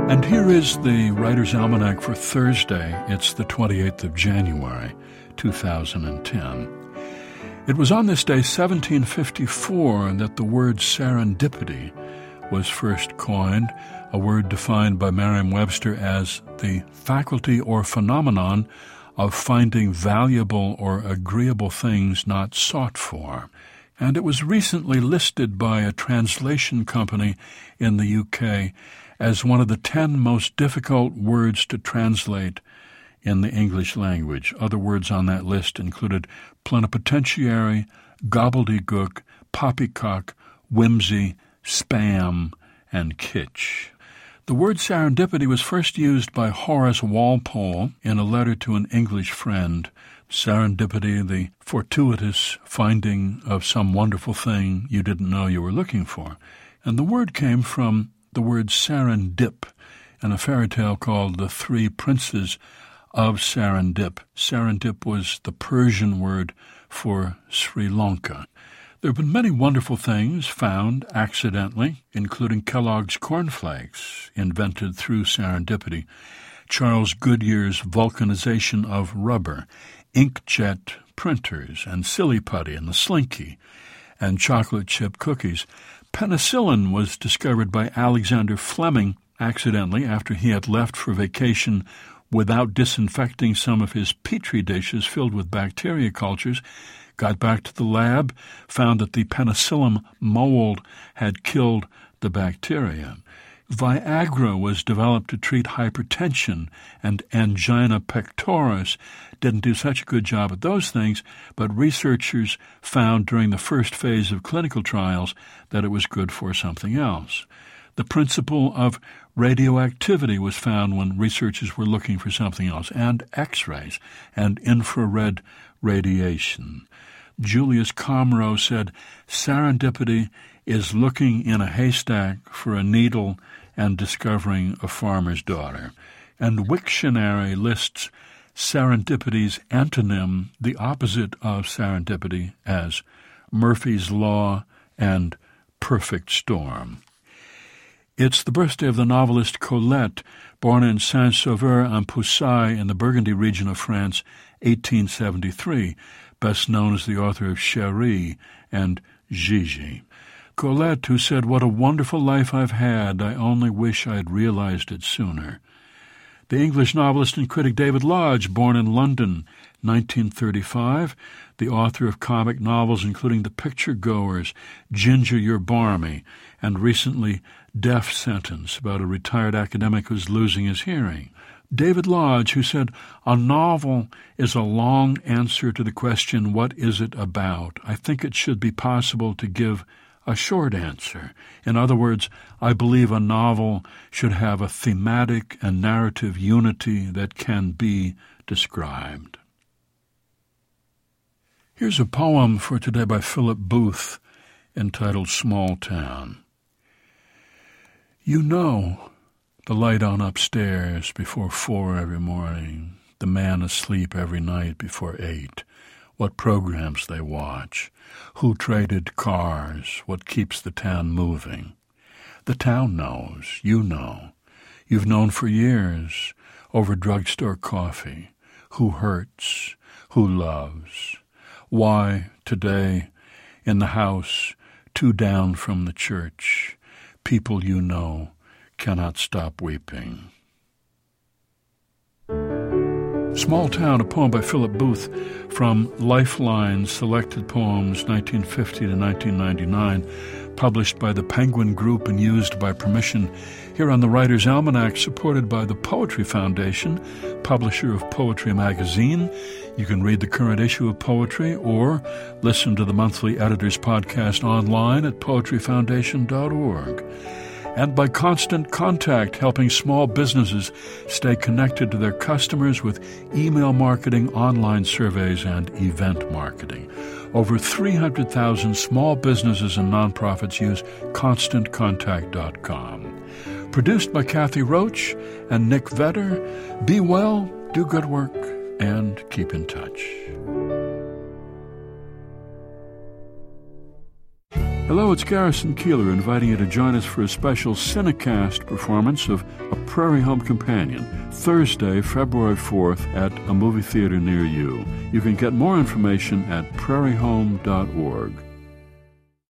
And here is the Writer's Almanac for Thursday. It's the 28th of January, 2010. It was on this day, 1754, that the word serendipity was first coined, a word defined by Merriam-Webster as the faculty or phenomenon of finding valuable or agreeable things not sought for. And it was recently listed by a translation company in the UK as one of the 10 most difficult words to translate in the English language. Other words on that list included plenipotentiary, gobbledygook, poppycock, whimsy, spam, and kitsch. The word serendipity was first used by Horace Walpole in a letter to an English friend. Serendipity, the fortuitous finding of some wonderful thing you didn't know you were looking for. And the word came from the word Serendip in a fairy tale called The Three Princes of Serendip. Serendip was the Persian word for Sri Lanka. There have been many wonderful things found accidentally, including Kellogg's cornflakes, invented through serendipity, Charles Goodyear's vulcanization of rubber, inkjet printers, and silly putty and the slinky, and chocolate chip cookies. Penicillin was discovered by Alexander Fleming accidentally after he had left for vacation without disinfecting some of his petri dishes filled with bacteria cultures, got back to the lab, found that the penicillium mold had killed the bacteria. Viagra was developed to treat hypertension, and angina pectoris didn't do such a good job at those things, but researchers found during the first phase of clinical trials that it was good for something else. The principle of radioactivity was found when researchers were looking for something else, and X-rays and infrared radiation. Julius Comro said, serendipity is looking in a haystack for a needle and discovering a farmer's daughter. And Wiktionary lists serendipity's antonym, the opposite of serendipity, as Murphy's Law and perfect storm. It's the birthday of the novelist Colette, born in Saint-Sauveur-en-Puisaye in the Burgundy region of France, 1873, best known as the author of Chérie and Gigi. Colette, who said, "What a wonderful life I've had. I only wish I'd realized it sooner." The English novelist and critic David Lodge, born in London, 1935, the author of comic novels including The Picture Goers, Ginger You're Barmy, and recently Death Sentence, about a retired academic who's losing his hearing. David Lodge, who said, "A novel is a long answer to the question, what is it about? I think it should be possible to give a short answer. In other words, I believe a novel should have a thematic and narrative unity that can be described." Here's a poem for today by Philip Booth entitled Small Town. You know the light on upstairs before 4 every morning, the man asleep every night before 8, what programs they watch, who traded cars, what keeps the town moving. The town knows, you know. You've known for years, over drugstore coffee, who hurts, who loves. Why, today, in the house, 2 down from the church, people you know cannot stop weeping. Small Town, a poem by Philip Booth from Lifeline Selected Poems 1950 to 1999, published by the Penguin Group and used by permission here on the Writer's Almanac, supported by the Poetry Foundation, publisher of Poetry Magazine. You can read the current issue of Poetry or listen to the monthly Editor's Podcast online at poetryfoundation.org. And by Constant Contact, helping small businesses stay connected to their customers with email marketing, online surveys, and event marketing. Over 300,000 small businesses and nonprofits use ConstantContact.com. Produced by Kathy Roach and Nick Vetter. Be well, do good work, and keep in touch. Hello, it's Garrison Keillor inviting you to join us for a special Cinecast performance of A Prairie Home Companion, Thursday, February 4th at a movie theater near you. You can get more information at prairiehome.org.